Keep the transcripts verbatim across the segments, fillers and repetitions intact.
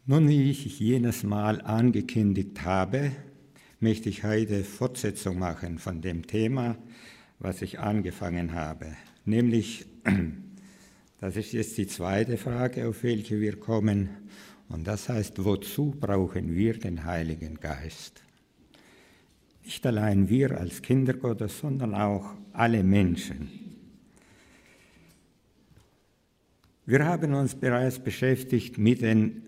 Nun, wie ich jenes Mal angekündigt habe, möchte ich heute Fortsetzung machen von dem Thema, was ich angefangen habe. Nämlich, das ist jetzt die zweite Frage, auf welche wir kommen, und das heißt, wozu brauchen wir den Heiligen Geist? Nicht allein wir als Kinder Gottes, sondern auch alle Menschen. Wir haben uns bereits beschäftigt mit den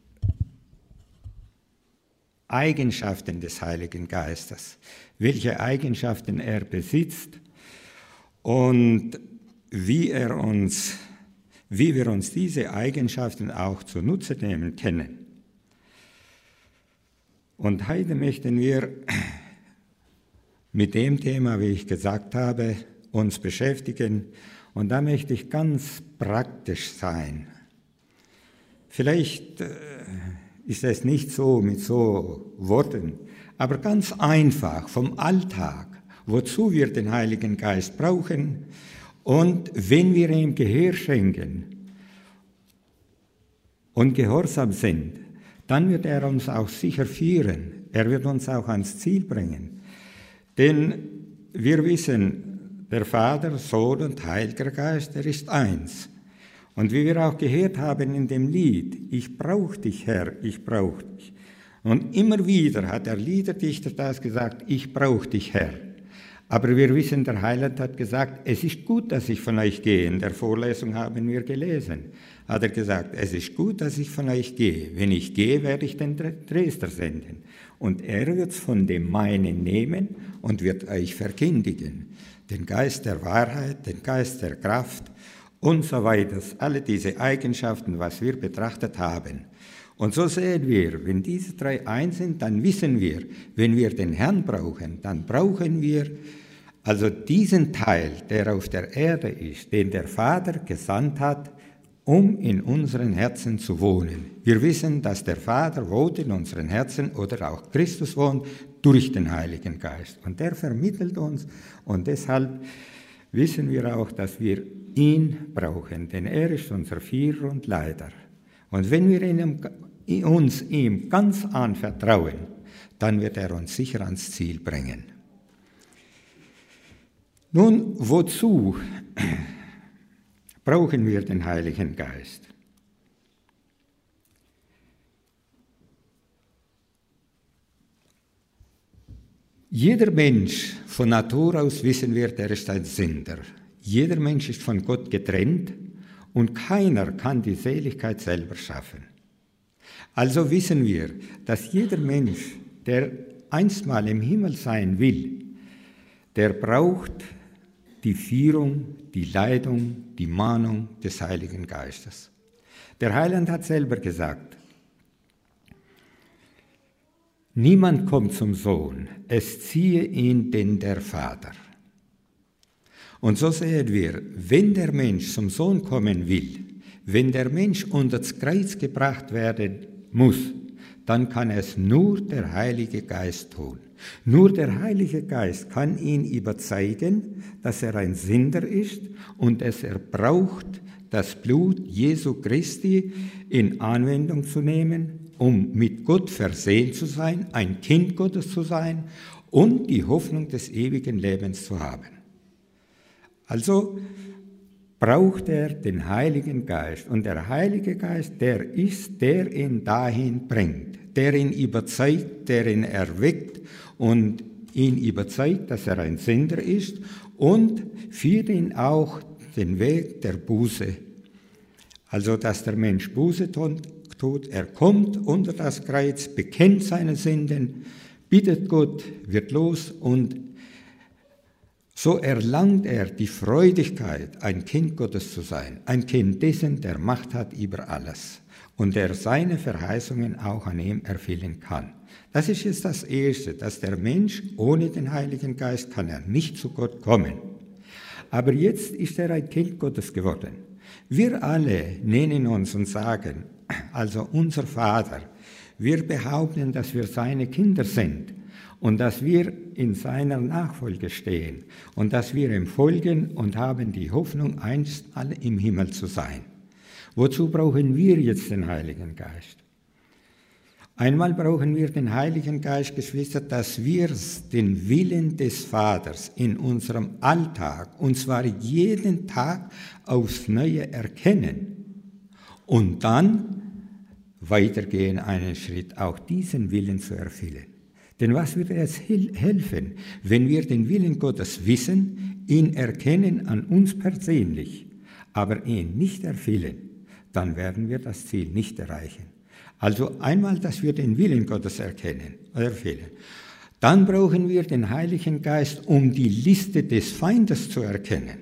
Eigenschaften des Heiligen Geistes, welche Eigenschaften er besitzt und wie, er uns, wie wir uns diese Eigenschaften auch zunutze nehmen können. Und heute möchten wir mit dem Thema, wie ich gesagt habe, uns beschäftigen, und da möchte ich ganz praktisch sein. Vielleicht äh, ist es nicht so mit so Worten, aber ganz einfach vom Alltag, wozu wir den Heiligen Geist brauchen, und wenn wir ihm Gehör schenken und gehorsam sind, dann wird er uns auch sicher führen, er wird uns auch ans Ziel bringen. Denn wir wissen, der Vater, Sohn und Heiliger Geist, er ist eins. Und wie wir auch gehört haben in dem Lied, ich brauche dich, Herr, ich brauche dich. Und immer wieder hat der Liederdichter das gesagt, ich brauche dich, Herr. Aber wir wissen, der Heiland hat gesagt, es ist gut, dass ich von euch gehe. In der Vorlesung haben wir gelesen, hat er gesagt, es ist gut, dass ich von euch gehe. Wenn ich gehe, werde ich den Tröster senden. Und er wird es von dem meinen nehmen und wird euch verkündigen. Den Geist der Wahrheit, den Geist der Kraft und so weiter. Alle diese Eigenschaften, was wir betrachtet haben. Und so sehen wir, wenn diese drei eins sind, dann wissen wir, wenn wir den Herrn brauchen, dann brauchen wir also diesen Teil, der auf der Erde ist, den der Vater gesandt hat, um in unseren Herzen zu wohnen. Wir wissen, dass der Vater wohnt in unseren Herzen oder auch Christus wohnt durch den Heiligen Geist. Und der vermittelt uns, und deshalb wissen wir auch, dass wir ihn brauchen, denn er ist unser Führer und Leiter. Und wenn wir ihn, uns ihm ganz anvertrauen, dann wird er uns sicher ans Ziel bringen. Nun, wozu brauchen wir den Heiligen Geist? Jeder Mensch, von Natur aus wissen wir, der ist ein Sünder. Jeder Mensch ist von Gott getrennt und keiner kann die Seligkeit selber schaffen. Also wissen wir, dass jeder Mensch, der einstmal im Himmel sein will, der braucht die Führung, die Leitung, die Mahnung des Heiligen Geistes. Der Heiland hat selber gesagt, niemand kommt zum Sohn, es ziehe ihn denn der Vater. Und so sehen wir, wenn der Mensch zum Sohn kommen will, wenn der Mensch unter das Kreuz gebracht werden muss, dann kann es nur der Heilige Geist tun. Nur der Heilige Geist kann ihn überzeugen, dass er ein Sünder ist und dass er braucht, das Blut Jesu Christi in Anwendung zu nehmen, um mit Gott versehen zu sein, ein Kind Gottes zu sein und die Hoffnung des ewigen Lebens zu haben. Also braucht er den Heiligen Geist. Und der Heilige Geist, der ist, der ihn dahin bringt, der ihn überzeugt, der ihn erweckt und ihn überzeugt, dass er ein Sünder ist und führt ihn auch den Weg der Buße. Also, dass der Mensch Buße tut, er kommt unter das Kreuz, bekennt seine Sünden, bittet Gott, wird los und so erlangt er die Freudigkeit, ein Kind Gottes zu sein, ein Kind dessen, der Macht hat über alles und der seine Verheißungen auch an ihm erfüllen kann. Das ist jetzt das Erste, dass der Mensch ohne den Heiligen Geist kann er nicht zu Gott kommen. Aber jetzt ist er ein Kind Gottes geworden. Wir alle nennen uns und sagen, also unser Vater, wir behaupten, dass wir seine Kinder sind und dass wir in seiner Nachfolge stehen und dass wir ihm folgen und haben die Hoffnung, einst alle im Himmel zu sein. Wozu brauchen wir jetzt den Heiligen Geist? Einmal brauchen wir den Heiligen Geist, Geschwister, dass wir den Willen des Vaters in unserem Alltag, und zwar jeden Tag aufs Neue erkennen und dann weitergehen einen Schritt, auch diesen Willen zu erfüllen. Denn was würde es helfen, wenn wir den Willen Gottes wissen, ihn erkennen an uns persönlich, aber ihn nicht erfüllen, dann werden wir das Ziel nicht erreichen. Also einmal, dass wir den Willen Gottes erkennen, erfüllen. Dann brauchen wir den Heiligen Geist, um die Liste des Feindes zu erkennen.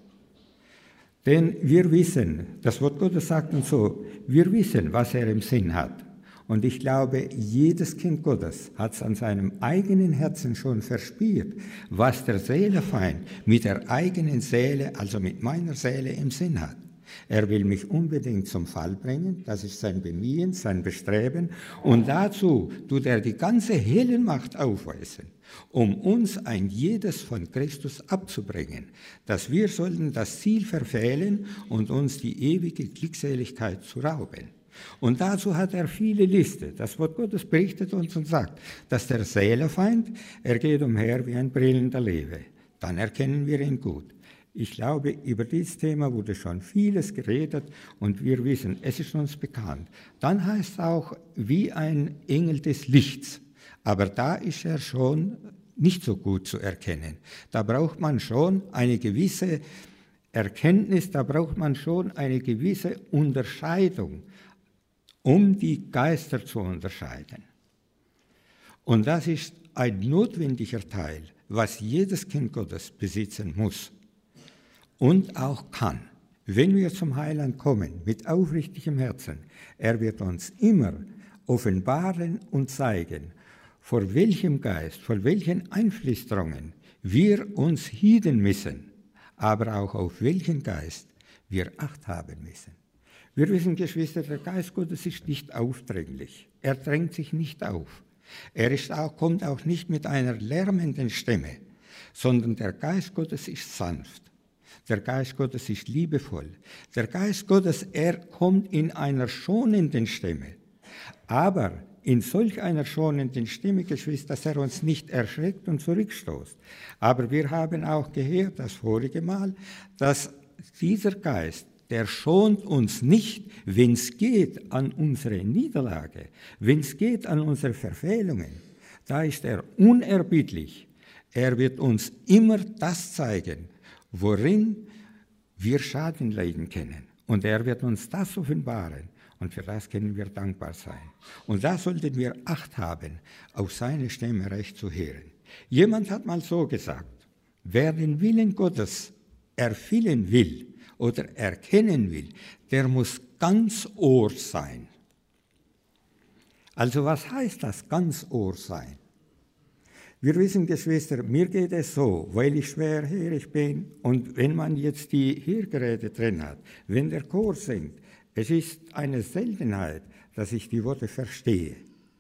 Denn wir wissen, das Wort Gottes sagt uns so, wir wissen, was er im Sinn hat. Und ich glaube, jedes Kind Gottes hat es an seinem eigenen Herzen schon verspürt, was der Seelenfeind mit der eigenen Seele, also mit meiner Seele im Sinn hat. Er will mich unbedingt zum Fall bringen, das ist sein Bemühen, sein Bestreben. Und dazu tut er die ganze Heldenmacht aufweisen, um uns ein jedes von Christus abzubringen, dass wir sollten das Ziel verfehlen und uns die ewige Glückseligkeit zu rauben. Und dazu hat er viele Listen. Das Wort Gottes berichtet uns und sagt, dass der Seelenfeind, er geht umher wie ein brillender Löwe. Dann erkennen wir ihn gut. Ich glaube, über dieses Thema wurde schon vieles geredet und wir wissen, es ist uns bekannt. Dann heißt es auch, wie ein Engel des Lichts. Aber da ist er schon nicht so gut zu erkennen. Da braucht man schon eine gewisse Erkenntnis, da braucht man schon eine gewisse Unterscheidung, um die Geister zu unterscheiden. Und das ist ein notwendiger Teil, was jedes Kind Gottes besitzen muss und auch kann. Wenn wir zum Heiland kommen, mit aufrichtigem Herzen, er wird uns immer offenbaren und zeigen, vor welchem Geist, vor welchen Einflüsterungen wir uns hüten müssen, aber auch auf welchen Geist wir Acht haben müssen. Wir wissen, Geschwister, der Geist Gottes ist nicht aufdringlich. Er drängt sich nicht auf. Er ist auch, kommt auch nicht mit einer lärmenden Stimme, sondern der Geist Gottes ist sanft. Der Geist Gottes ist liebevoll. Der Geist Gottes, er kommt in einer schonenden Stimme. Aber in solch einer schonenden Stimme, Geschwister, dass er uns nicht erschreckt und zurückstoßt. Aber wir haben auch gehört, das vorige Mal, dass dieser Geist, der schont uns nicht, wenn es geht an unsere Niederlage, wenn es geht an unsere Verfehlungen. Da ist er unerbittlich. Er wird uns immer das zeigen, worin wir Schaden leiden können. Und er wird uns das offenbaren. Und für das können wir dankbar sein. Und da sollten wir Acht haben, auf seine Stimme recht zu hören. Jemand hat mal so gesagt, wer den Willen Gottes erfüllen will oder erkennen will, der muss ganz Ohr sein. Also was heißt das, ganz Ohr sein? Wir wissen, Geschwister, mir geht es so, weil ich schwerhörig bin und wenn man jetzt die Hörgeräte drin hat, wenn der Chor singt, es ist eine Seltenheit, dass ich die Worte verstehe.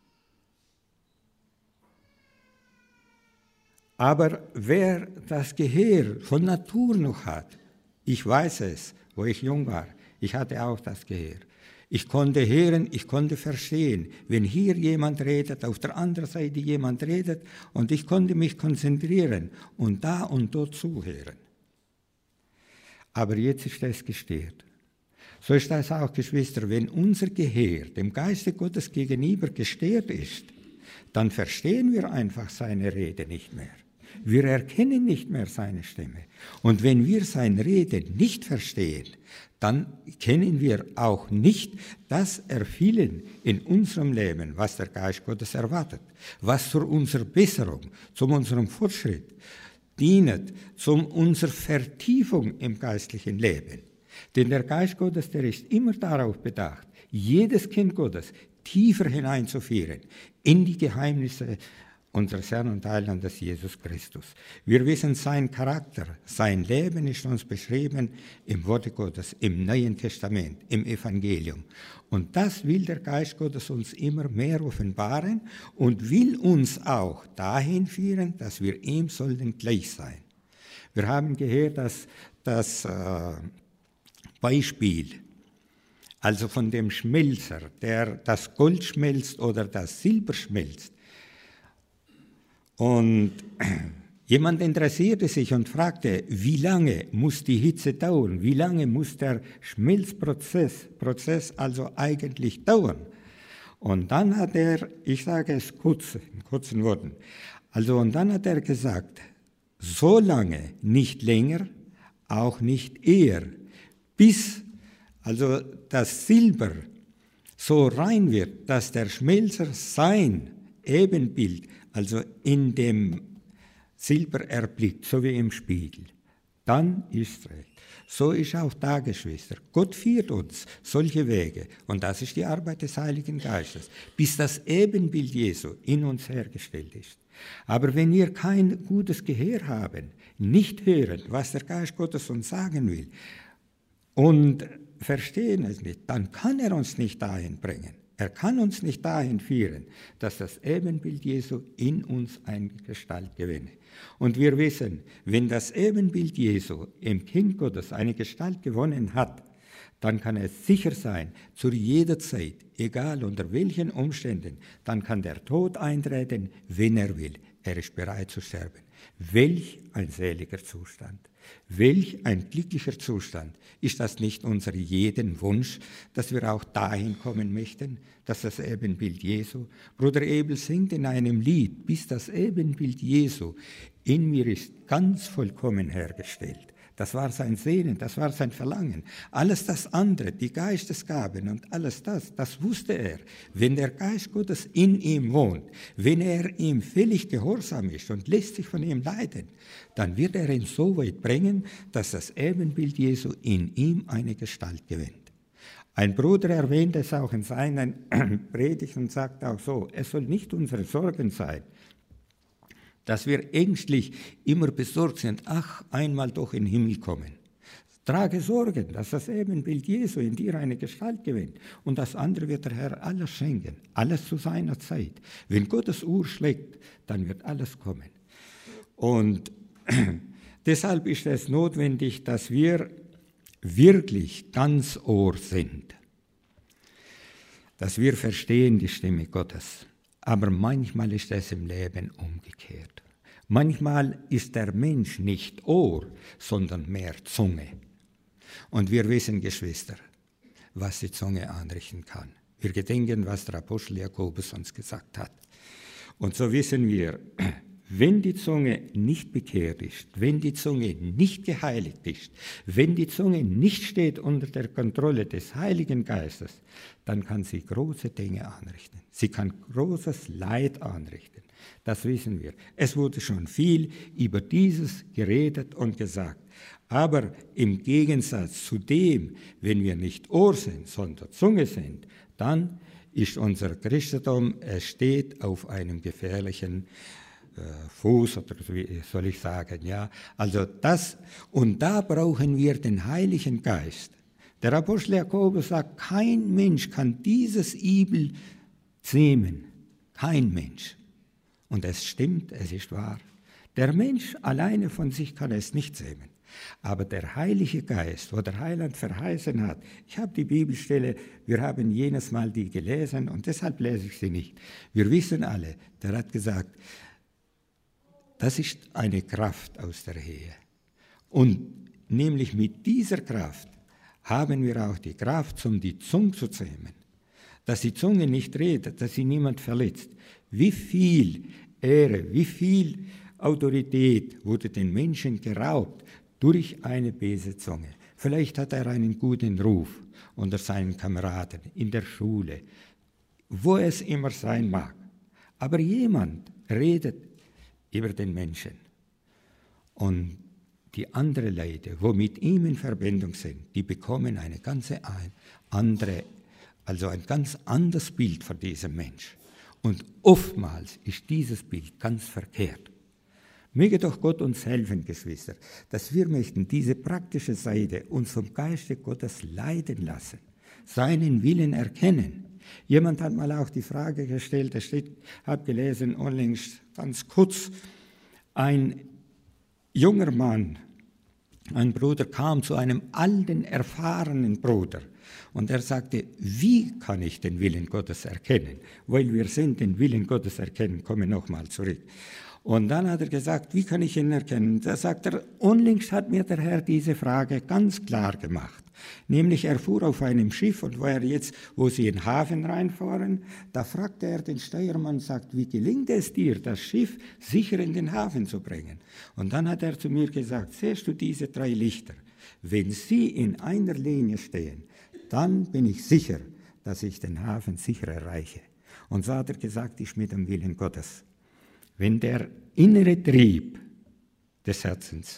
Aber wer das Gehör von Natur noch hat, ich weiß es, wo ich jung war, ich hatte auch das Gehör. Ich konnte hören, ich konnte verstehen, wenn hier jemand redet, auf der anderen Seite jemand redet und ich konnte mich konzentrieren und da und dort zuhören. Aber jetzt ist es gestört. So ist das auch, Geschwister, wenn unser Gehör dem Geiste Gottes gegenüber gestört ist, dann verstehen wir einfach seine Rede nicht mehr. Wir erkennen nicht mehr seine Stimme. Und wenn wir sein Reden nicht verstehen, dann können wir auch nicht das erfüllen in unserem Leben, was der Geist Gottes erwartet, was zu unserer Besserung, zu unserem Fortschritt dient, zu unserer Vertiefung im geistlichen Leben. Denn der Geist Gottes, der ist immer darauf bedacht, jedes Kind Gottes tiefer hineinzuführen in die Geheimnisse unseres Herrn und Heilandes Jesus Christus. Wir wissen, sein Charakter, sein Leben ist uns beschrieben im Worte Gottes, im Neuen Testament, im Evangelium. Und das will der Geist Gottes uns immer mehr offenbaren und will uns auch dahin führen, dass wir ihm sollten gleich sein. Wir haben gehört, dass das äh, Beispiel also von dem Schmelzer, der das Gold schmelzt oder das Silber schmelzt. Und jemand interessierte sich und fragte, wie lange muss die Hitze dauern? Wie lange muss der Schmelzprozess Prozess also eigentlich dauern? Und dann hat er, ich sage es kurz, in kurzen Worten, also und dann hat er gesagt, so lange, nicht länger, auch nicht eher, bis also das Silber so rein wird, dass der Schmelzer sein Ebenbild, also in dem Silber erblickt, so wie im Spiegel. Dann ist recht. So ist auch da, Geschwister. Gott führt uns solche Wege, und das ist die Arbeit des Heiligen Geistes, bis das Ebenbild Jesu in uns hergestellt ist. Aber wenn wir kein gutes Gehör haben, nicht hören, was der Geist Gottes uns sagen will, und verstehen es nicht, dann kann er uns nicht dahin bringen. Er kann uns nicht dahin führen, dass das Ebenbild Jesu in uns eine Gestalt gewinne. Und wir wissen, wenn das Ebenbild Jesu im Kind Gottes eine Gestalt gewonnen hat, dann kann es sicher sein, zu jeder Zeit, egal unter welchen Umständen, dann kann der Tod eintreten, wenn er will. Er ist bereit zu sterben. Welch ein seliger Zustand, welch ein glücklicher Zustand. Ist das nicht unser jeden Wunsch, dass wir auch dahin kommen möchten, dass das Ebenbild Jesu, Bruder Ebel singt in einem Lied, bis das Ebenbild Jesu in mir ist ganz vollkommen hergestellt. Das war sein Sehnen, das war sein Verlangen. Alles das andere, die Geistesgaben und alles das, das wusste er. Wenn der Geist Gottes in ihm wohnt, wenn er ihm völlig gehorsam ist und lässt sich von ihm leiten, dann wird er ihn so weit bringen, dass das Ebenbild Jesu in ihm eine Gestalt gewinnt. Ein Bruder erwähnt es auch in seinen Predigten und sagt auch so, es soll nicht unsere Sorgen sein, dass wir ängstlich immer besorgt sind, ach, einmal doch in den Himmel kommen. Trage Sorgen, dass das Ebenbild Jesu in dir eine Gestalt gewinnt. Und das andere wird der Herr alles schenken, alles zu seiner Zeit. Wenn Gottes Uhr schlägt, dann wird alles kommen. Und deshalb ist es notwendig, dass wir wirklich ganz Ohr sind, dass wir verstehen die Stimme Gottes. Aber manchmal ist es im Leben umgekehrt. Manchmal ist der Mensch nicht Ohr, sondern mehr Zunge. Und wir wissen, Geschwister, was die Zunge anrichten kann. Wir gedenken, was der Apostel Jakobus uns gesagt hat. Und so wissen wir, wenn die Zunge nicht bekehrt ist, wenn die Zunge nicht geheiligt ist, wenn die Zunge nicht steht unter der Kontrolle des Heiligen Geistes, dann kann sie große Dinge anrichten. Sie kann großes Leid anrichten. Das wissen wir. Es wurde schon viel über dieses geredet und gesagt. Aber im Gegensatz zu dem, wenn wir nicht Ohr sind, sondern Zunge sind, dann ist unser Christentum, es steht auf einem gefährlichen Fuß, oder wie soll ich sagen, ja. Also das, und da brauchen wir den Heiligen Geist. Der Apostel Jakobus sagt, kein Mensch kann dieses Übel zähmen. Kein Mensch. Und es stimmt, es ist wahr. Der Mensch alleine von sich kann es nicht zähmen. Aber der Heilige Geist, wo der Heiland verheißen hat, ich habe die Bibelstelle, wir haben jenes Mal die gelesen und deshalb lese ich sie nicht. Wir wissen alle, der hat gesagt, das ist eine Kraft aus der Ehe. Und nämlich mit dieser Kraft haben wir auch die Kraft, um die Zunge zu zähmen. Dass die Zunge nicht redet, dass sie niemand verletzt. Wie viel Ehre, wie viel Autorität wurde den Menschen geraubt durch eine böse Zunge. Vielleicht hat er einen guten Ruf unter seinen Kameraden, in der Schule, wo es immer sein mag. Aber jemand redet über den Menschen. Und die anderen Leute, wo mit ihm in Verbindung sind, die bekommen eine ganz andere, also ein ganz anderes Bild von diesem Mensch. Und oftmals ist dieses Bild ganz verkehrt. Möge doch Gott uns helfen, Geschwister, dass wir möchten diese praktische Seite uns vom Geiste Gottes leiten lassen, seinen Willen erkennen. Jemand hat mal auch die Frage gestellt, es steht, habe gelesen, unlängst ganz kurz, ein junger Mann, ein Bruder kam zu einem alten, erfahrenen Bruder Und er sagte, wie kann ich den Willen Gottes erkennen? Weil wir sind, den Willen Gottes erkennen, komme nochmal zurück. Und dann hat er gesagt, wie kann ich ihn erkennen? Da sagt er, unlängst hat mir der Herr diese Frage ganz klar gemacht. Nämlich er fuhr auf einem Schiff und war jetzt, wo sie in den Hafen reinfahren, da fragte er den Steuermann, sagt, wie gelingt es dir, das Schiff sicher in den Hafen zu bringen? Und dann hat er zu mir gesagt, siehst du diese drei Lichter? Wenn sie in einer Linie stehen, dann bin ich sicher, dass ich den Hafen sicher erreiche. Und so hat er gesagt, ist mit dem Willen Gottes. Wenn der innere Trieb des Herzens,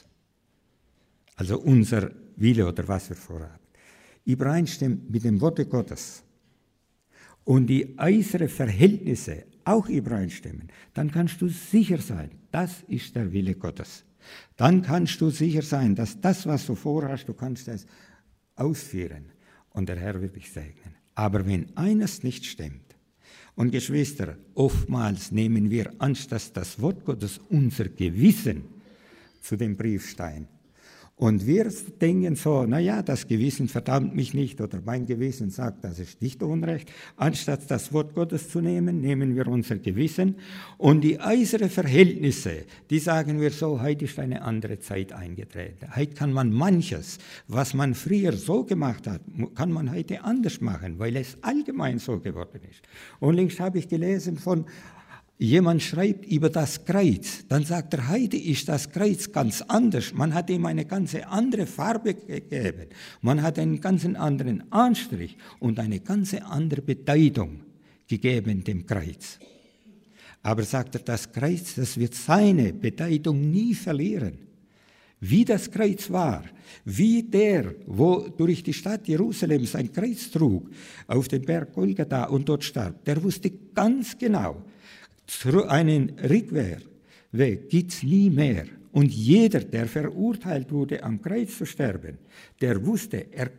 also unser Wille oder was wir vorhaben, übereinstimmt mit dem Worte Gottes und die äußeren Verhältnisse auch übereinstimmen, dann kannst du sicher sein, das ist der Wille Gottes. Dann kannst du sicher sein, dass das, was du vorhast, du kannst es ausführen und der Herr wird dich segnen. Aber wenn eines nicht stimmt, und Geschwister, oftmals nehmen wir anstatt das Wort Gottes unser Gewissen zu dem Briefstein. Und wir denken so, naja, das Gewissen verdammt mich nicht oder mein Gewissen sagt, das ist nicht Unrecht. Anstatt das Wort Gottes zu nehmen, nehmen wir unser Gewissen. Und die äußeren Verhältnisse, die sagen wir so, heute ist eine andere Zeit eingetreten. Heute kann man manches, was man früher so gemacht hat, kann man heute anders machen, weil es allgemein so geworden ist. Und links habe ich gelesen von jemand schreibt über das Kreuz, dann sagt er, heute ist das Kreuz ganz anders. Man hat ihm eine ganz andere Farbe gegeben. Man hat einen ganz anderen Anstrich und eine ganz andere Bedeutung gegeben dem Kreuz. Aber sagt er, das Kreuz, das wird seine Bedeutung nie verlieren. Wie das Kreuz war, wie der, wo durch die Stadt Jerusalem sein Kreuz trug, auf den Berg Golgatha und dort starb, der wusste ganz genau, einen Rückweg gibt es nie mehr. Und jeder, der verurteilt wurde, am Kreuz zu sterben, der wusste, er,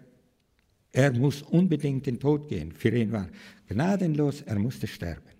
er muss unbedingt den Tod gehen. Für ihn war gnadenlos, er musste sterben.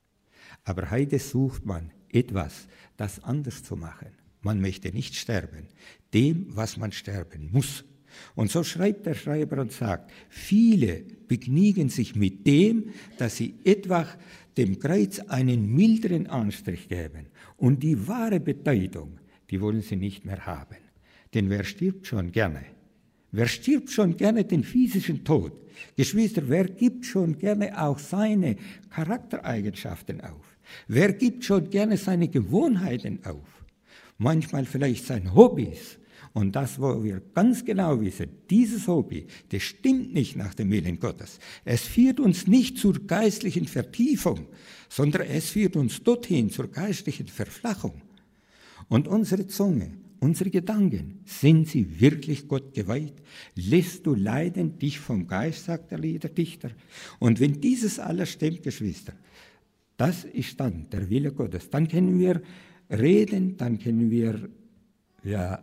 Aber heute sucht man etwas, das anders zu machen. Man möchte nicht sterben, dem, was man sterben muss. Und so schreibt der Schreiber und sagt, viele begnügen sich mit dem, dass sie etwa dem Kreuz einen milderen Anstrich geben. Und die wahre Bedeutung, die wollen sie nicht mehr haben. Denn wer stirbt schon gerne? Wer stirbt schon gerne den physischen Tod? Geschwister, wer gibt schon gerne auch seine Charaktereigenschaften auf? Wer gibt schon gerne seine Gewohnheiten auf? Manchmal vielleicht seine Hobbys. Und das, wo wir ganz genau wissen, dieses Hobby, das stimmt nicht nach dem Willen Gottes. Es führt uns nicht zur geistlichen Vertiefung, sondern es führt uns dorthin zur geistlichen Verflachung. Und unsere Zunge, unsere Gedanken, sind sie wirklich Gott geweiht? Lässt du leiden dich vom Geist, sagt der Liederdichter. Und wenn dieses alles stimmt, Geschwister, das ist dann der Wille Gottes. Dann können wir reden, dann können wir, ja,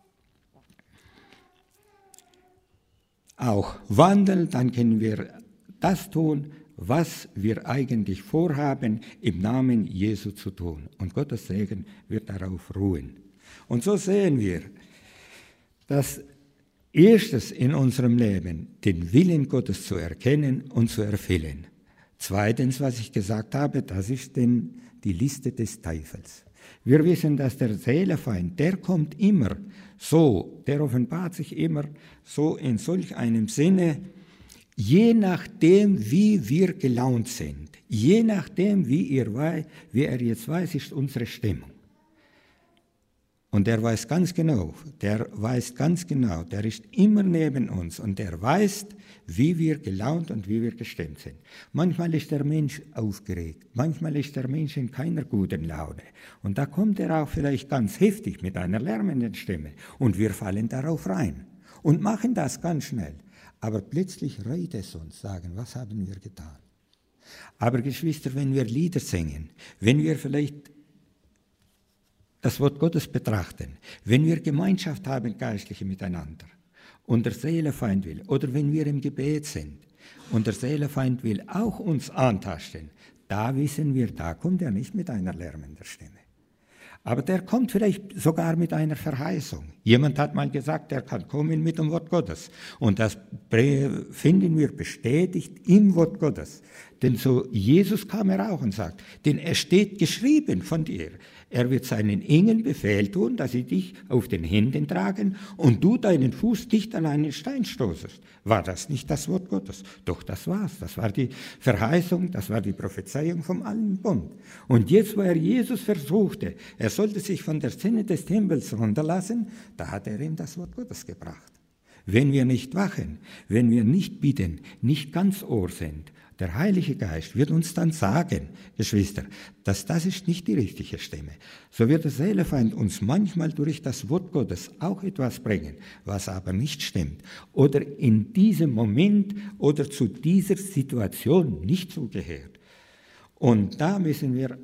auch wandeln, dann können wir das tun, was wir eigentlich vorhaben, im Namen Jesu zu tun. Und Gottes Segen wird darauf ruhen. Und so sehen wir, dass erstes in unserem Leben den Willen Gottes zu erkennen und zu erfüllen. Zweitens, was ich gesagt habe, das ist denn die Liste des Teufels. Wir wissen, dass der Seelenfeind, der kommt immer so, der offenbart sich immer so in solch einem Sinne, je nachdem, wie wir gelaunt sind, je nachdem, wie, ihr wei- wie er jetzt weiß, ist unsere Stimmung. Und der weiß ganz genau, der weiß ganz genau, der ist immer neben uns und der weiß, wie wir gelaunt und wie wir gestimmt sind. Manchmal ist der Mensch aufgeregt, manchmal ist der Mensch in keiner guten Laune. Und da kommt er auch vielleicht ganz heftig mit einer lärmenden Stimme und wir fallen darauf rein und machen das ganz schnell. Aber plötzlich reut es uns, sagen, was haben wir getan? Aber Geschwister, wenn wir Lieder singen, wenn wir vielleicht das Wort Gottes betrachten, wenn wir Gemeinschaft haben, geistliche miteinander, und der Seelenfeind will, oder wenn wir im Gebet sind, und der Seelenfeind will auch uns antasten, da wissen wir, da kommt er nicht mit einer lärmenden Stimme. Aber der kommt vielleicht sogar mit einer Verheißung. Jemand hat mal gesagt, er kann kommen mit dem Wort Gottes. Und das finden wir bestätigt im Wort Gottes. Denn so Jesus kam er auch und sagt, denn es steht geschrieben von dir, er wird seinen Engeln Befehl tun, dass sie dich auf den Händen tragen und du deinen Fuß nicht an einen Stein stoßest. War das nicht das Wort Gottes? Doch, das war's. Das war die Verheißung, das war die Prophezeiung vom alten Bund. Und jetzt, wo er Jesus versuchte, er sollte sich von der Zinne des Tempels runterlassen, da hat er ihm das Wort Gottes gebracht. Wenn wir nicht wachen, wenn wir nicht bitten, nicht ganz Ohr sind, der Heilige Geist wird uns dann sagen, Geschwister, dass das ist nicht die richtige Stimme. So wird der Seelenfeind uns manchmal durch das Wort Gottes auch etwas bringen, was aber nicht stimmt oder in diesem Moment oder zu dieser Situation nicht zugehört. Und da müssen wir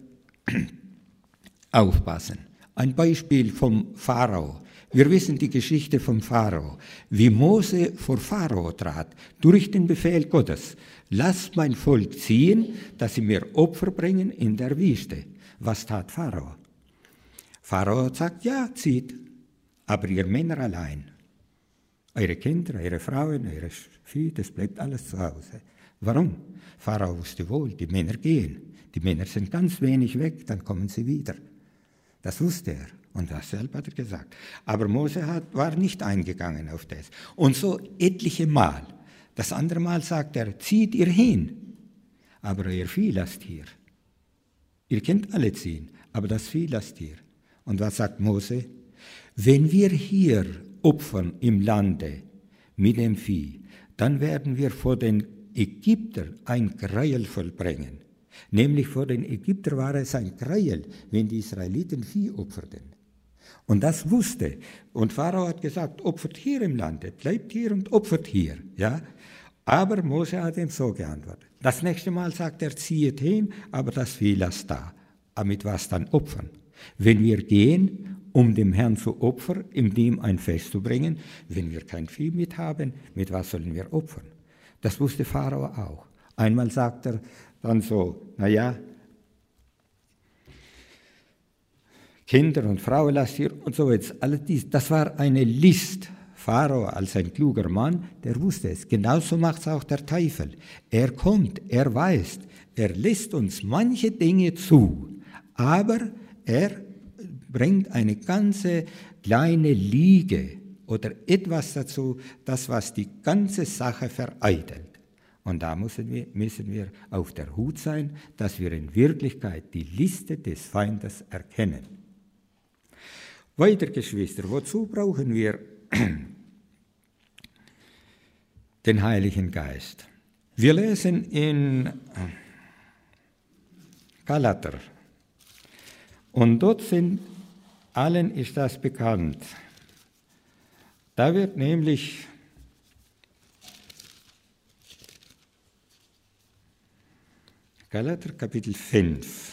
aufpassen. Ein Beispiel vom Pharao. Wir wissen die Geschichte vom Pharao, wie Mose vor Pharao trat, durch den Befehl Gottes. Lass mein Volk ziehen, dass sie mir Opfer bringen in der Wüste. Was tat Pharao? Pharao hat gesagt, ja, zieht, aber ihr Männer allein. Eure Kinder, eure Frauen, eure Vieh, das bleibt alles zu Hause. Warum? Pharao wusste wohl, die Männer gehen. Die Männer sind ganz wenig weg, dann kommen sie wieder. Das wusste er. Und das selber hat er gesagt. Aber Mose hat, war nicht eingegangen auf das. Und so etliche Mal. Das andere Mal sagt er, zieht ihr hin, aber euer Vieh lasst hier. Ihr könnt alle ziehen, aber das Vieh lasst hier. Und was sagt Mose? Wenn wir hier opfern im Lande mit dem Vieh, dann werden wir vor den Ägyptern ein Gräuel vollbringen. Nämlich vor den Ägyptern war es ein Gräuel, wenn die Israeliten Vieh opferten. Und das wusste. Und Pharao hat gesagt, opfert hier im Lande, bleibt hier und opfert hier. Ja? Aber Mose hat ihm so geantwortet. Das nächste Mal sagt er, zieht hin, aber das Vieh lasst da. Aber mit was dann opfern? Wenn wir gehen, um dem Herrn zu opfern, ihm ein Fest zu bringen, wenn wir kein Vieh mit haben, mit was sollen wir opfern? Das wusste Pharao auch. Einmal sagt er dann so, naja, Kinder und Frauen lasst ihr und so weiter. Alles dies, das war eine List. Pharao als ein kluger Mann, der wusste es. Genauso macht es auch der Teufel. Er kommt, er weiß, er lässt uns manche Dinge zu, aber er bringt eine ganze kleine Liege oder etwas dazu, das was die ganze Sache vereitelt. Und da müssen wir, müssen wir auf der Hut sein, dass wir in Wirklichkeit die Liste des Feindes erkennen. Weiter, Geschwister, wozu brauchen wir den Heiligen Geist? Wir lesen in Galater und dort sind, allen ist das bekannt, da wird nämlich Galater Kapitel fünf,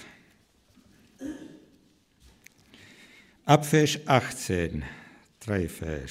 ab Vers achtzehn, drei Vers.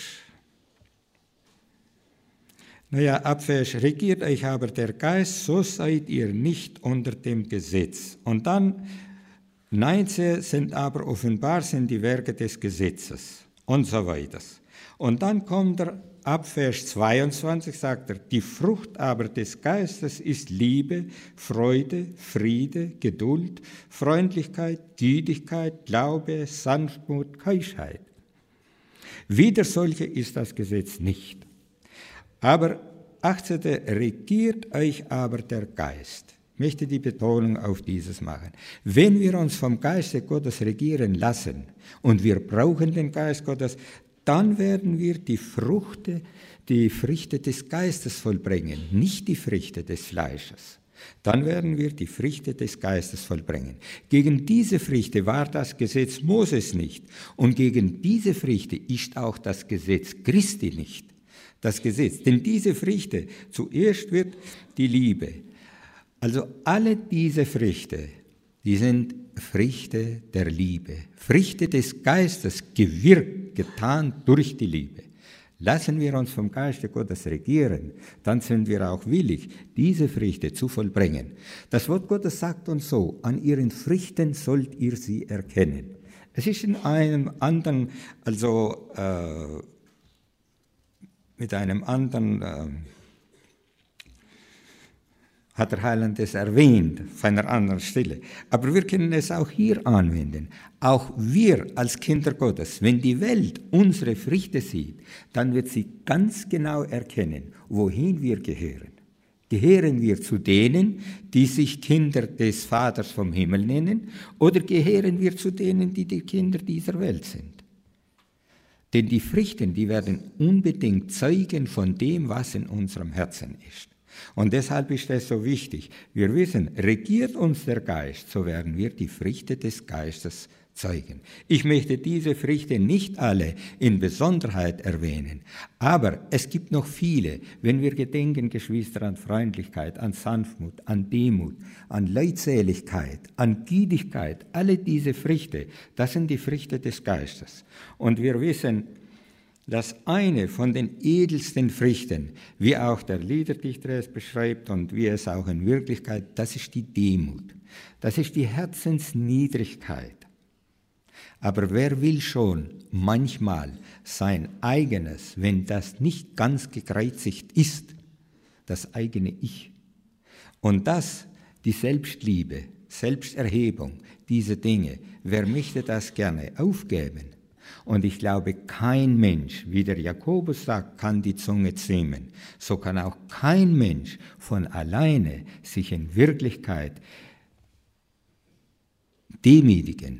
Naja, ab Vers, regiert euch aber der Geist, so seid ihr nicht unter dem Gesetz. Und dann, neunzehn sind aber offenbar sind die Werke des Gesetzes und so weiter. Und dann kommt er, ab Vers zweiundzwanzig sagt er, die Frucht aber des Geistes ist Liebe, Freude, Friede, Geduld, Freundlichkeit, Gütigkeit, Glaube, Sanftmut, Keuschheit. Wider solche ist das Gesetz nicht. Aber achtete, regiert euch aber der Geist. Ich möchte die Betonung auf dieses machen. Wenn wir uns vom Geiste Gottes regieren lassen und wir brauchen den Geist Gottes, dann werden wir die Früchte, die Früchte des Geistes vollbringen, nicht die Früchte des Fleisches. Dann werden wir die Früchte des Geistes vollbringen. Gegen diese Früchte war das Gesetz Moses nicht. Und gegen diese Früchte ist auch das Gesetz Christi nicht. Das Gesetz. Denn diese Früchte, zuerst wird die Liebe. Also alle diese Früchte, die sind Früchte der Liebe. Früchte des Geistes, gewirkt, getan durch die Liebe. Lassen wir uns vom Geiste Gottes regieren, dann sind wir auch willig, diese Früchte zu vollbringen. Das Wort Gottes sagt uns so, an ihren Früchten sollt ihr sie erkennen. Es ist in einem anderen, also äh, mit einem anderen, äh, hat der Heiland es erwähnt, auf einer anderen Stelle. Aber wir können es auch hier anwenden. Auch wir als Kinder Gottes, wenn die Welt unsere Früchte sieht, dann wird sie ganz genau erkennen, wohin wir gehören. Gehören wir zu denen, die sich Kinder des Vaters vom Himmel nennen, oder gehören wir zu denen, die die Kinder dieser Welt sind? Denn die Früchte, die werden unbedingt zeugen von dem, was in unserem Herzen ist. Und deshalb ist es so wichtig. Wir wissen, regiert uns der Geist, so werden wir die Früchte des Geistes zeugen. Ich möchte diese Früchte nicht alle in Besonderheit erwähnen, aber es gibt noch viele, wenn wir gedenken, Geschwister, an Freundlichkeit, an Sanftmut, an Demut, an Leutseligkeit, an Gütigkeit, alle diese Früchte, das sind die Früchte des Geistes. Und wir wissen, dass eine von den edelsten Früchten, wie auch der Liederdichter es beschreibt und wie es auch in Wirklichkeit, das ist die Demut. Das ist die Herzensniedrigkeit. Aber wer will schon manchmal sein eigenes, wenn das nicht ganz gekreuzigt ist, das eigene Ich? Und das, die Selbstliebe, Selbsterhebung, diese Dinge, wer möchte das gerne aufgeben? Und ich glaube, kein Mensch, wie der Jakobus sagt, kann die Zunge zähmen. So kann auch kein Mensch von alleine sich in Wirklichkeit demütigen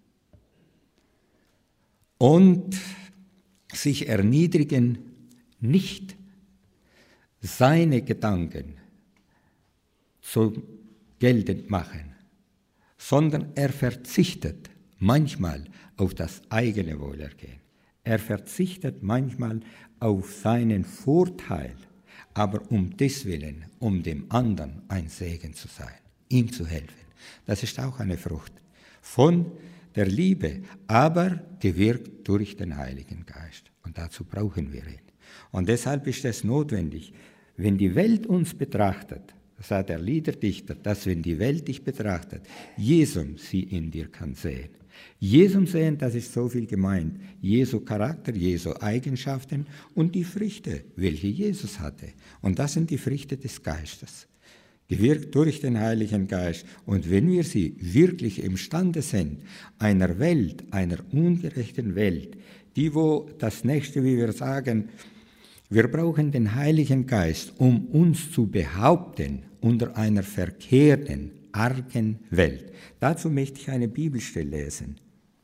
und sich erniedrigen, nicht seine Gedanken so geltend machen, sondern er verzichtet manchmal auf das eigene Wohlergehen. Er verzichtet manchmal auf seinen Vorteil, aber um deswillen, um dem anderen ein Segen zu sein, ihm zu helfen. Das ist auch eine Frucht von der Liebe, aber gewirkt durch den Heiligen Geist. Und dazu brauchen wir ihn. Und deshalb ist es notwendig, wenn die Welt uns betrachtet, das sagt der Liederdichter, dass wenn die Welt dich betrachtet, Jesus sie in dir kann sehen. Jesus sehen, das ist so viel gemeint. Jesu Charakter, Jesu Eigenschaften und die Früchte, welche Jesus hatte. Und das sind die Früchte des Geistes, gewirkt durch den Heiligen Geist. Und wenn wir sie wirklich imstande sind, einer Welt, einer ungerechten Welt, die wo das Nächste, wie wir sagen, wir brauchen den Heiligen Geist, um uns zu behaupten unter einer verkehrten, argen Welt. Dazu möchte ich eine Bibelstelle lesen.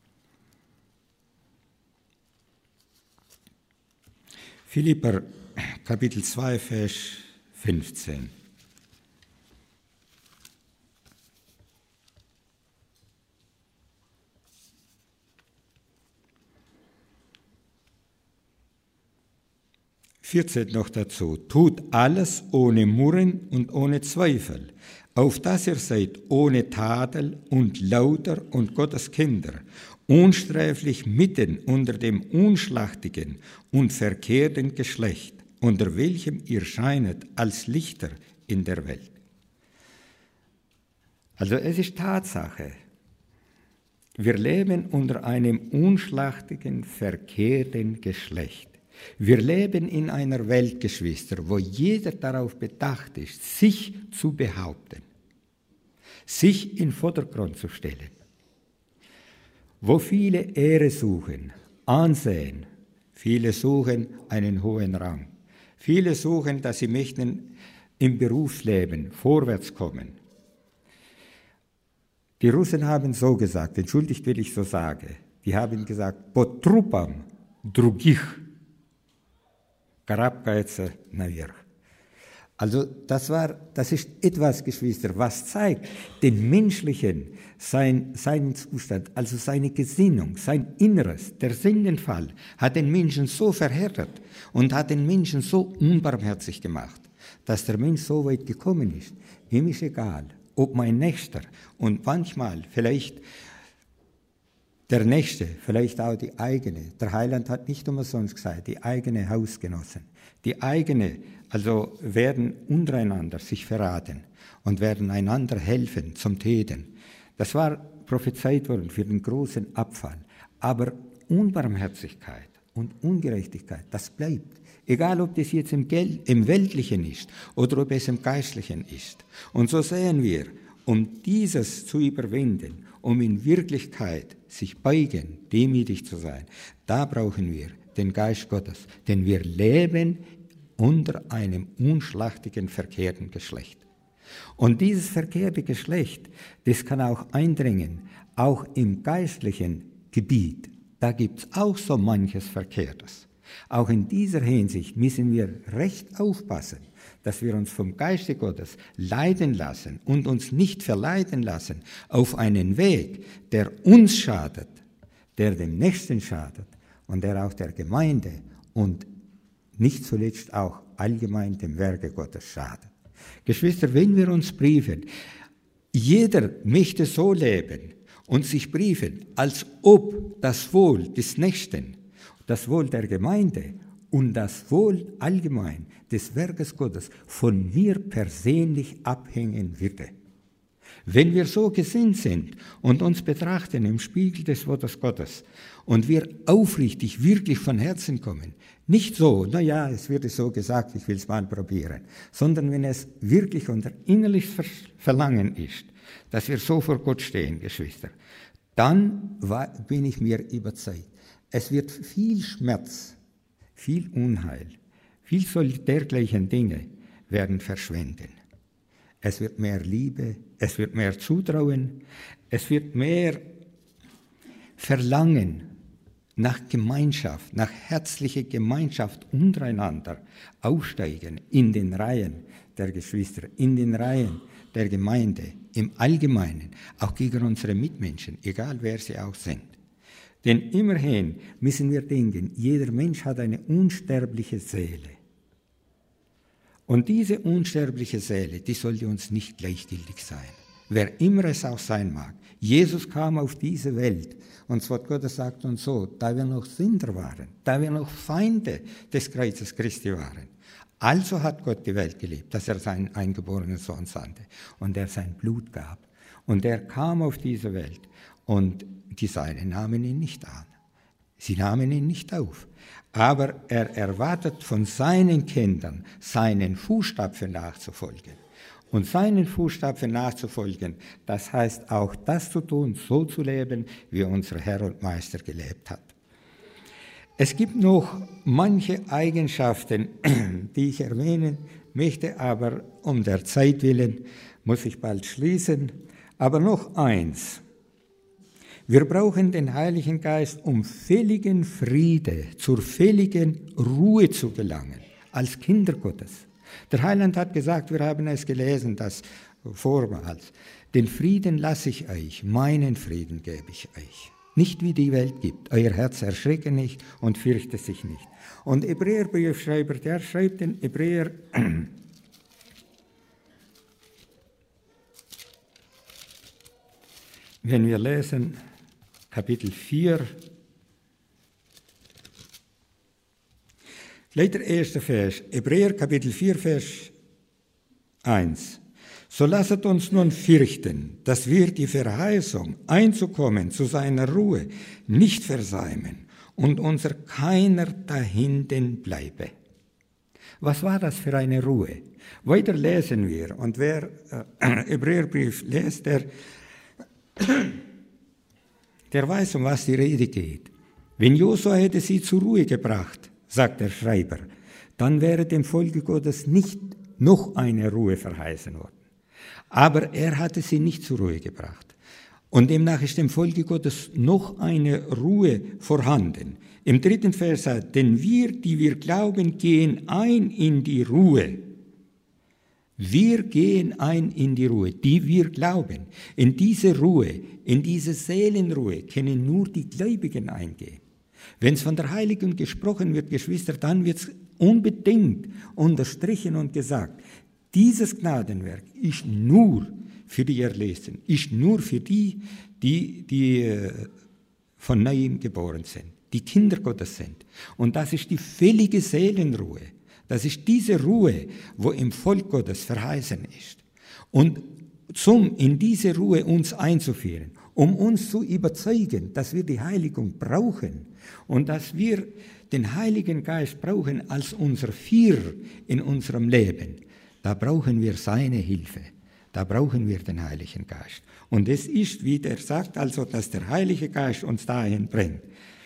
Philipper Kapitel zwei, Vers fünfzehn. vierzehn noch dazu. Tut alles ohne Murren und ohne Zweifel, auf dass ihr seid ohne Tadel und lauter und Gottes Kinder, unsträflich mitten unter dem unschlachtigen und verkehrten Geschlecht, unter welchem ihr scheinet als Lichter in der Welt. Also es ist Tatsache, wir leben unter einem unschlachtigen, verkehrten Geschlecht. Wir leben in einer Welt, Geschwister, wo jeder darauf bedacht ist, sich zu behaupten, sich in den Vordergrund zu stellen, wo viele Ehre suchen, Ansehen, viele suchen einen hohen Rang, viele suchen, dass sie möchten im Berufsleben vorwärts kommen. Die Russen haben so gesagt, entschuldigt, will ich so sage, die haben gesagt, по трупам других карабкается наверх. Also das war, das ist etwas, Geschwister, was zeigt den menschlichen, sein, seinen Zustand, also seine Gesinnung, sein Inneres. Der Sündenfall hat den Menschen so verhärtet und hat den Menschen so unbarmherzig gemacht, dass der Mensch so weit gekommen ist. Ihm ist egal, ob mein Nächster und manchmal vielleicht der Nächste, vielleicht auch die eigene. Der Heiland hat nicht umsonst gesagt, die eigene Hausgenossen. Die eigene, also werden untereinander sich verraten und werden einander helfen zum Täten. Das war prophezeit worden für den großen Abfall. Aber Unbarmherzigkeit und Ungerechtigkeit, das bleibt. Egal, ob das jetzt im, Gel- im Weltlichen ist oder ob es im Geistlichen ist. Und so sehen wir, um dieses zu überwinden, um in Wirklichkeit sich beugen, demütig zu sein, da brauchen wir den Geist Gottes. Denn wir leben unter einem unschlachtigen, verkehrten Geschlecht. Und dieses verkehrte Geschlecht, das kann auch eindringen, auch im geistlichen Gebiet. Da gibt es auch so manches Verkehrtes. Auch in dieser Hinsicht müssen wir recht aufpassen, dass wir uns vom Geiste Gottes leiten lassen und uns nicht verleiten lassen auf einen Weg, der uns schadet, der dem Nächsten schadet und der auch der Gemeinde und nicht zuletzt auch allgemein dem Werke Gottes schadet. Geschwister, wenn wir uns briefen, jeder möchte so leben und sich briefen, als ob das Wohl des Nächsten, das Wohl der Gemeinde und das Wohl allgemein des Werkes Gottes von mir persönlich abhängen würde. Wenn wir so gesinnt sind und uns betrachten im Spiegel des Wortes Gottes und wir aufrichtig, wirklich von Herzen kommen, nicht so, naja, es wird so gesagt, ich will es mal probieren, sondern wenn es wirklich unser innerliches Verlangen ist, dass wir so vor Gott stehen, Geschwister, dann war, bin ich mir überzeugt, es wird viel Schmerz, viel Unheil, viel dergleichen Dinge werden verschwinden. Es wird mehr Liebe, es wird mehr Zutrauen, es wird mehr Verlangen nach Gemeinschaft, nach herzlicher Gemeinschaft untereinander aufsteigen in den Reihen der Geschwister, in den Reihen der Gemeinde, im Allgemeinen, auch gegen unsere Mitmenschen, egal wer sie auch sind. Denn immerhin müssen wir denken, jeder Mensch hat eine unsterbliche Seele. Und diese unsterbliche Seele, die sollte uns nicht gleichgültig sein. Wer immer es auch sein mag. Jesus kam auf diese Welt und das Wort Gottes sagt uns so, da wir noch Sünder waren, da wir noch Feinde des Kreuzes Christi waren. Also hat Gott die Welt geliebt, dass er seinen eingeborenen Sohn sandte und er sein Blut gab. Und er kam auf diese Welt und die Seinen nahmen ihn nicht an. Sie nahmen ihn nicht auf. Aber er erwartet von seinen Kindern, seinen Fußstapfen nachzufolgen. Und seinen Fußstapfen nachzufolgen, das heißt auch das zu tun, so zu leben, wie unser Herr und Meister gelebt hat. Es gibt noch manche Eigenschaften, die ich erwähnen möchte, aber um der Zeit willen muss ich bald schließen. Aber noch eins. Wir brauchen den Heiligen Geist, um völligen Friede, zur völligen Ruhe zu gelangen, als Kinder Gottes. Der Heiland hat gesagt, wir haben es gelesen, das vormals, den Frieden lasse ich euch, meinen Frieden gebe ich euch. Nicht wie die Welt gibt, euer Herz erschrecke nicht und fürchte sich nicht. Und Hebräerbriefschreiber, der schreibt den Hebräer, wenn wir lesen, Kapitel vier, gleich der erste Vers, Hebräer Kapitel vier, Vers eins. So lasset uns nun fürchten, dass wir die Verheißung, einzukommen zu seiner Ruhe, nicht versäumen und unser keiner dahinten bleibe. Was war das für eine Ruhe? Weiter lesen wir, und wer äh, Hebräerbrief liest, der Der weiß, um was die Rede geht. Wenn Josua hätte sie zur Ruhe gebracht, sagt der Schreiber, dann wäre dem Volke Gottes nicht noch eine Ruhe verheißen worden. Aber er hatte sie nicht zur Ruhe gebracht. Und demnach ist dem Volke Gottes noch eine Ruhe vorhanden. Im dritten Vers sagt, denn wir, die wir glauben, gehen ein in die Ruhe. Wir gehen ein in die Ruhe, die wir glauben. In diese Ruhe, in diese Seelenruhe können nur die Gläubigen eingehen. Wenn es von der Heiligen gesprochen wird, Geschwister, dann wird es unbedingt unterstrichen und gesagt, dieses Gnadenwerk ist nur für die Erlösten, ist nur für die, die, die von Neuem geboren sind, die Kinder Gottes sind. Und das ist die völlige Seelenruhe. Das ist diese Ruhe, wo im Volk Gottes verheißen ist. Und zum in diese Ruhe uns einzuführen, um uns zu überzeugen, dass wir die Heiligung brauchen und dass wir den Heiligen Geist brauchen als unser Führer in unserem Leben. Da brauchen wir seine Hilfe. Da brauchen wir den Heiligen Geist. Und es ist, wie der sagt, also, dass der Heilige Geist uns dahin bringt.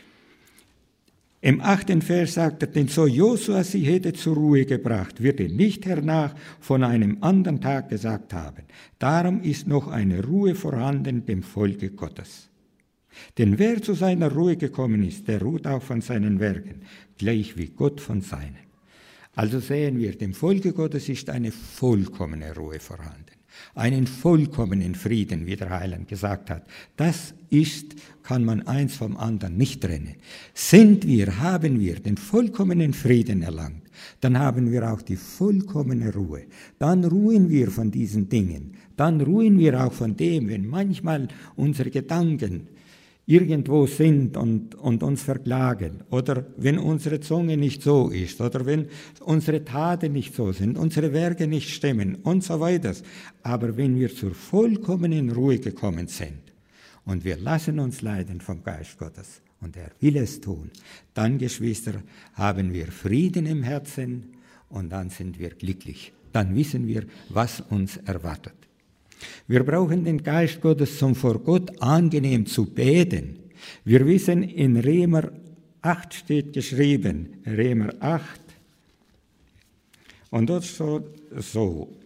Im achten Vers sagt er, denn so Josua sie hätte zur Ruhe gebracht, wird er nicht hernach von einem anderen Tag gesagt haben. Darum ist noch eine Ruhe vorhanden dem Volke Gottes. Denn wer zu seiner Ruhe gekommen ist, der ruht auch von seinen Werken, gleich wie Gott von seinen. Also sehen wir, dem Volke Gottes ist eine vollkommene Ruhe vorhanden. Einen vollkommenen Frieden, wie der Heiland gesagt hat. Das ist, kann man eins vom anderen nicht trennen. Sind wir, haben wir den vollkommenen Frieden erlangt, dann haben wir auch die vollkommene Ruhe. Dann ruhen wir von diesen Dingen. Dann ruhen wir auch von dem, wenn manchmal unsere Gedanken irgendwo sind und, und uns verklagen, oder wenn unsere Zunge nicht so ist, oder wenn unsere Taten nicht so sind, unsere Werke nicht stimmen und so weiter. Aber wenn wir zur vollkommenen Ruhe gekommen sind und wir lassen uns leiten vom Geist Gottes und er will es tun, dann, Geschwister, haben wir Frieden im Herzen und dann sind wir glücklich. Dann wissen wir, was uns erwartet. Wir brauchen den Geist Gottes, um vor Gott angenehm zu beten. Wir wissen, in Römer acht steht geschrieben, Römer acht, und dort steht so,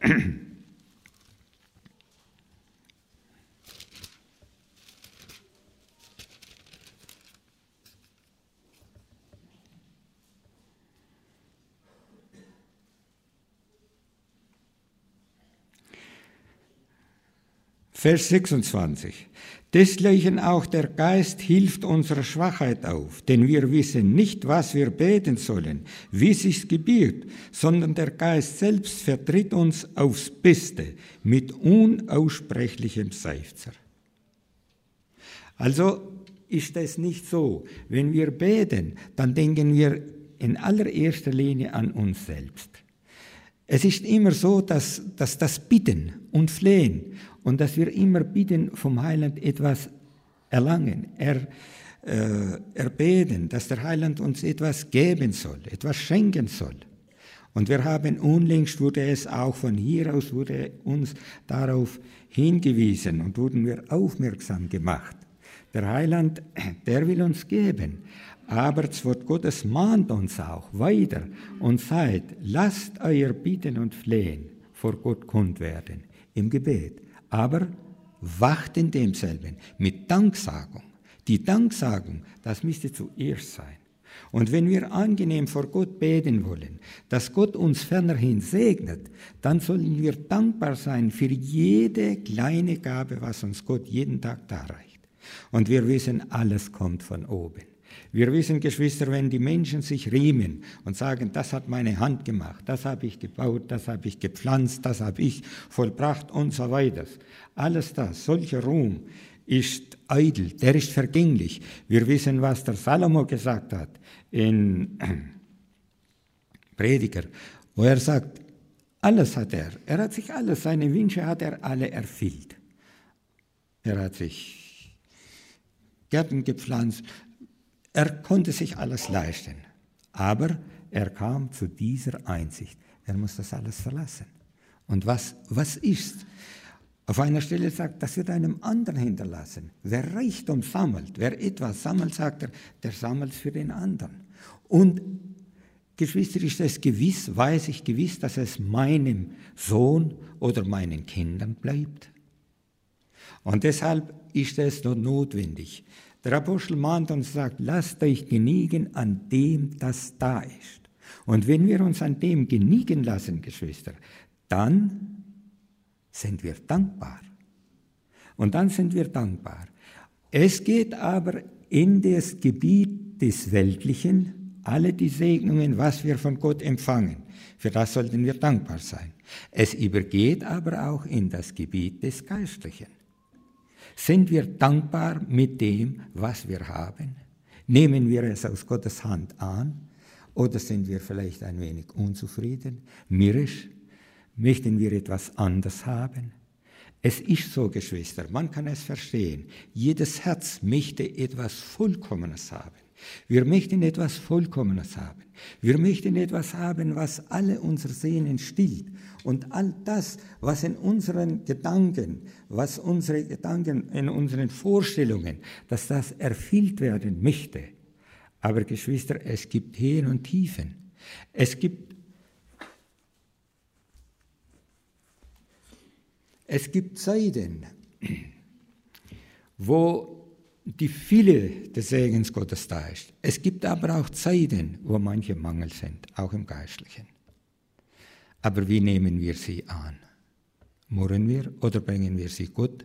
Vers sechsundzwanzig. Desgleichen auch der Geist hilft unserer Schwachheit auf, denn wir wissen nicht, was wir beten sollen, wie sich's gebührt, sondern der Geist selbst vertritt uns aufs Beste mit unaussprechlichem Seufzer. Also ist es nicht so, wenn wir beten, dann denken wir in allererster Linie an uns selbst. Es ist immer so, dass, dass das Bitten und Flehen und dass wir immer bitten vom Heiland etwas erlangen, er, äh, erbeten, dass der Heiland uns etwas geben soll, etwas schenken soll. Und wir haben unlängst, wurde es auch von hier aus, wurde uns darauf hingewiesen und wurden wir aufmerksam gemacht. Der Heiland, der will uns geben. Aber das Wort Gottes mahnt uns auch weiter und sagt, lasst euer Bitten und Flehen vor Gott kund werden im Gebet. Aber wacht in demselben mit Danksagung. Die Danksagung, das müsste zuerst sein. Und wenn wir angenehm vor Gott beten wollen, dass Gott uns fernerhin segnet, dann sollen wir dankbar sein für jede kleine Gabe, was uns Gott jeden Tag darreicht. Und wir wissen, alles kommt von oben. Wir wissen, Geschwister, wenn die Menschen sich riemen und sagen, das hat meine Hand gemacht, das habe ich gebaut, das habe ich gepflanzt, das habe ich vollbracht und so weiter. Alles das, solcher Ruhm ist eitel, der ist vergänglich. Wir wissen, was der Salomo gesagt hat in Prediger, wo er sagt, alles hat er, er hat sich alles, seine Wünsche hat er alle erfüllt. Er hat sich Gärten gepflanzt, er konnte sich alles leisten, aber er kam zu dieser Einsicht, er muss das alles verlassen. Und was, was ist? Auf einer Stelle sagt, das wird einem anderen hinterlassen. Wer Reichtum sammelt, wer etwas sammelt, sagt er, der sammelt für den anderen. Und Geschwister, ist es gewiss, weiß ich gewiss, dass es meinem Sohn oder meinen Kindern bleibt. Und deshalb ist es nur notwendig. Der Apostel mahnt uns und sagt, lasst euch genügen an dem, das da ist. Und wenn wir uns an dem genügen lassen, Geschwister, dann sind wir dankbar. Und dann sind wir dankbar. Es geht aber in das Gebiet des Weltlichen, alle die Segnungen, was wir von Gott empfangen, für das sollten wir dankbar sein. Es übergeht aber auch in das Gebiet des Geistlichen. Sind wir dankbar mit dem, was wir haben? Nehmen wir es aus Gottes Hand an? Oder sind wir vielleicht ein wenig unzufrieden, mürrisch? Möchten wir etwas anders haben? Es ist so, Geschwister, man kann es verstehen. Jedes Herz möchte etwas Vollkommenes haben. Wir möchten etwas Vollkommenes haben. Wir möchten etwas haben, was alle unsere Sehnen stillt. Und all das, was in unseren Gedanken, was unsere Gedanken, in unseren Vorstellungen, dass das erfüllt werden möchte. Aber Geschwister, es gibt Höhen und Tiefen. Es gibt, es gibt Zeiten, wo die Fülle des Segens Gottes da ist. Es gibt aber auch Zeiten, wo manche Mangel sind, auch im Geistlichen. Aber wie nehmen wir sie an? Murren wir oder bringen wir sie Gott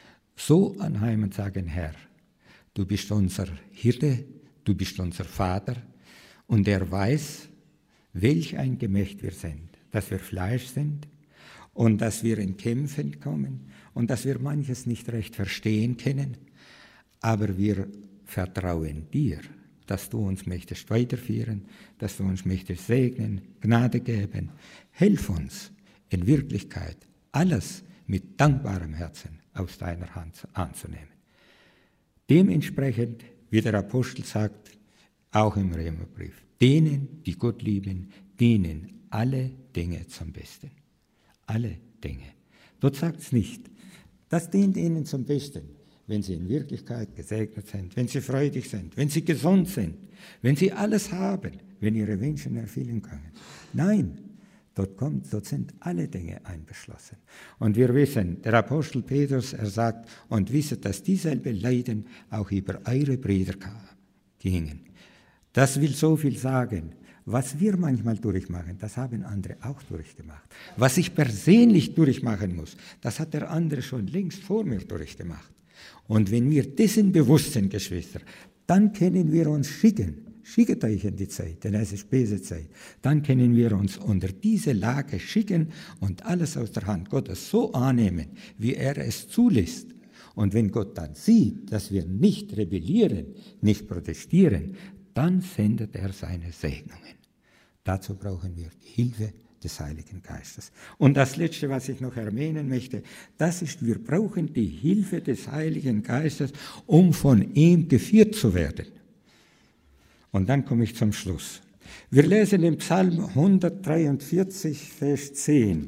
so anheim und sagen, Herr, du bist unser Hirte, du bist unser Vater und er weiß, welch ein Gemächt wir sind, dass wir Fleisch sind und dass wir in Kämpfen kommen und dass wir manches nicht recht verstehen können. Aber wir vertrauen dir, dass du uns möchtest weiterführen, dass du uns möchtest segnen, Gnade geben. Hilf uns in Wirklichkeit alles mit dankbarem Herzen aus deiner Hand anzunehmen. Dementsprechend, wie der Apostel sagt, auch im Römerbrief, denen, die Gott lieben, dienen alle Dinge zum Besten. Alle Dinge. Dort sagt es nicht, das dient ihnen zum Besten, wenn sie in Wirklichkeit gesegnet sind, wenn sie freudig sind, wenn sie gesund sind, wenn sie alles haben, wenn ihre Wünsche erfüllen können. Nein, dort, kommt, dort sind alle Dinge einbeschlossen. Und wir wissen, der Apostel Petrus, er sagt, und wisset, dass dieselbe Leiden auch über eure Brüder gingen. Das will so viel sagen. Was wir manchmal durchmachen, das haben andere auch durchgemacht. Was ich persönlich durchmachen muss, das hat der andere schon längst vor mir durchgemacht. Und wenn wir dessen bewusst sind, Geschwister, dann können wir uns schicken. Schickt euch in die Zeit, denn es ist böse Zeit. Dann können wir uns unter diese Lage schicken und alles aus der Hand Gottes so annehmen, wie er es zulässt. Und wenn Gott dann sieht, dass wir nicht rebellieren, nicht protestieren, dann sendet er seine Segnungen. Dazu brauchen wir die Hilfe des Heiligen Geistes. Und das Letzte, was ich noch erwähnen möchte, das ist, wir brauchen die Hilfe des Heiligen Geistes, um von ihm geführt zu werden. Und dann komme ich zum Schluss. Wir lesen im Psalm hundertdreiundvierzig, Vers zehn.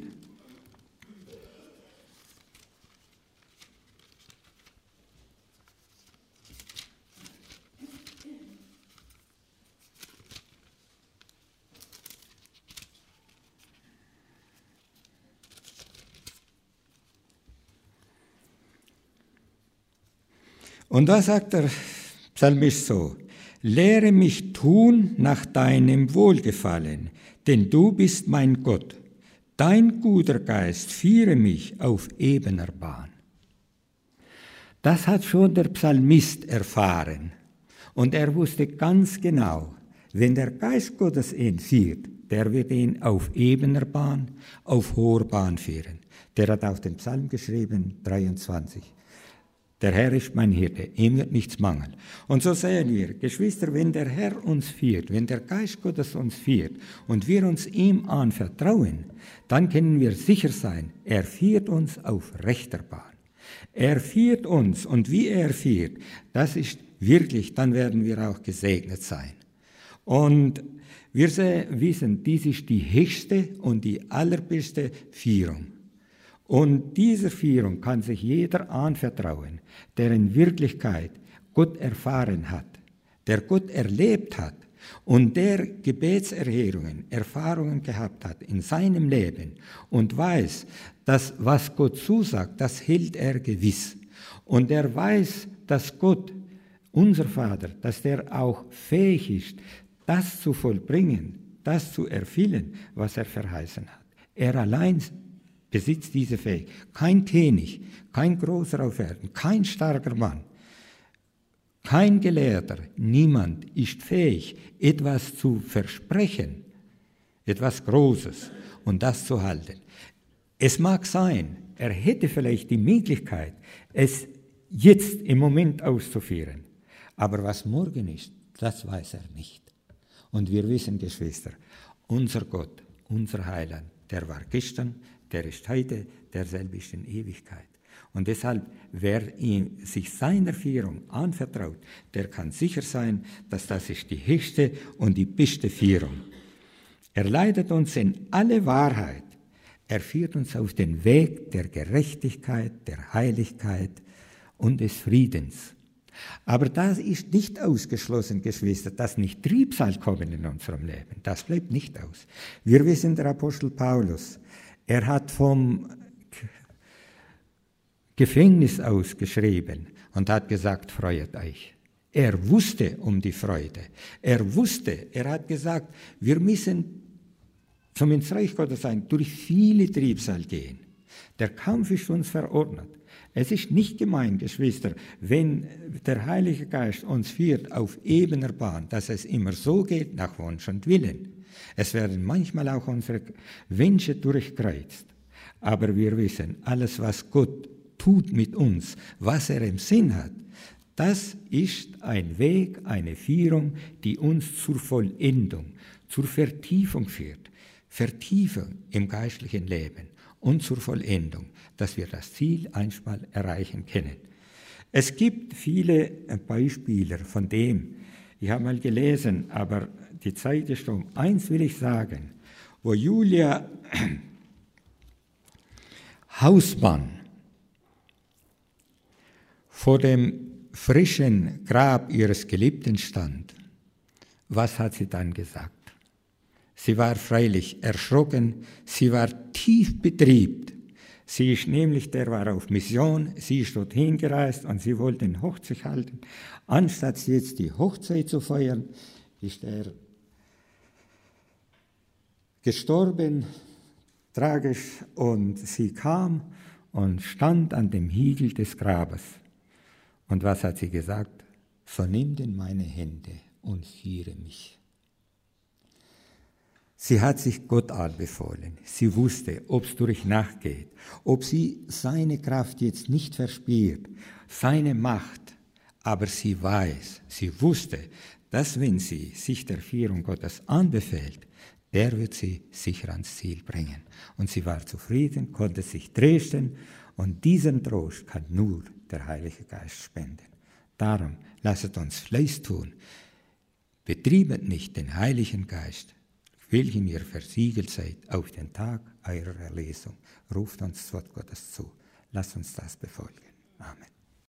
Und da sagt der Psalmist so, lehre mich tun nach deinem Wohlgefallen, denn du bist mein Gott. Dein guter Geist führe mich auf ebener Bahn. Das hat schon der Psalmist erfahren. Und er wusste ganz genau, wenn der Geist Gottes ihn führt, der wird ihn auf ebener Bahn, auf hoher Bahn führen. Der hat auch den Psalm geschrieben, dreiundzwanzig. Der Herr ist mein Hirte, ihm wird nichts mangeln. Und so sehen wir, Geschwister, wenn der Herr uns führt, wenn der Geist Gottes uns führt und wir uns ihm anvertrauen, dann können wir sicher sein, er führt uns auf rechter Bahn. Er führt uns und wie er führt, das ist wirklich, dann werden wir auch gesegnet sein. Und wir wissen, dies ist die höchste und die allerbeste Führung. Und dieser Führung kann sich jeder anvertrauen, der in Wirklichkeit Gott erfahren hat, der Gott erlebt hat und der Gebetserhörungen, Erfahrungen gehabt hat in seinem Leben und weiß, dass was Gott zusagt, das hält er gewiss. Und er weiß, dass Gott, unser Vater, dass der auch fähig ist, das zu vollbringen, das zu erfüllen, was er verheißen hat. Er allein besitzt diese Fähigkeit. Kein König, kein Großer auf Erden, kein starker Mann, kein Gelehrter, niemand ist fähig, etwas zu versprechen, etwas Großes und das zu halten. Es mag sein, er hätte vielleicht die Möglichkeit, es jetzt im Moment auszuführen, aber was morgen ist, das weiß er nicht. Und wir wissen, Geschwister, unser Gott, unser Heiland, der war gestern, der ist heute, derselbe ist in Ewigkeit. Und deshalb, wer ihm, sich seiner Führung anvertraut, der kann sicher sein, dass das ist die höchste und die beste Führung. Er leitet uns in alle Wahrheit. Er führt uns auf den Weg der Gerechtigkeit, der Heiligkeit und des Friedens. Aber das ist nicht ausgeschlossen, Geschwister, dass nicht Trübsal kommen in unserem Leben. Das bleibt nicht aus. Wir wissen, der Apostel Paulus, er hat vom Gefängnis aus geschrieben und hat gesagt, freut euch. Er wusste um die Freude. Er wusste, er hat gesagt, wir müssen zum ins Reich Gottes sein, durch viele Trübsal gehen. Der Kampf ist uns verordnet. Es ist nicht gemein, Geschwister, wenn der Heilige Geist uns führt auf ebener Bahn, dass es immer so geht, nach Wunsch und Willen. Es werden manchmal auch unsere Wünsche durchkreuzt. Aber wir wissen, alles, was Gott tut mit uns, was er im Sinn hat, das ist ein Weg, eine Führung, die uns zur Vollendung, zur Vertiefung führt. Vertiefung im geistlichen Leben und zur Vollendung, dass wir das Ziel einmal erreichen können. Es gibt viele Beispiele von dem, ich habe mal gelesen, aber die Zeit ist um. Eins will ich sagen, wo Julia Hausmann vor dem frischen Grab ihres Geliebten stand, was hat sie dann gesagt? Sie war freilich erschrocken, sie war tief betriebt. Sie ist nämlich, der war auf Mission, sie ist dorthin gereist und sie wollte eine Hochzeit halten. Anstatt jetzt die Hochzeit zu feiern, ist er gestorben, tragisch, und sie kam und stand an dem Hügel des Grabes. Und was hat sie gesagt? So nimm denn meine Hände und führe mich. Sie hat sich Gott anbefohlen. Sie wusste, ob es durch Nacht geht, ob sie seine Kraft jetzt nicht verspürt, seine Macht, aber sie weiß, sie wusste, dass wenn sie sich der Führung Gottes anbefehlt, der wird sie sicher ans Ziel bringen. Und sie war zufrieden, konnte sich trösten, und diesen Trost kann nur der Heilige Geist spenden. Darum lasset uns Fleiß tun. Betriebet nicht den Heiligen Geist, welchen ihr versiegelt seid auf den Tag eurer Erlesung. Ruft uns das Wort Gottes zu. Lasst uns das befolgen. Amen.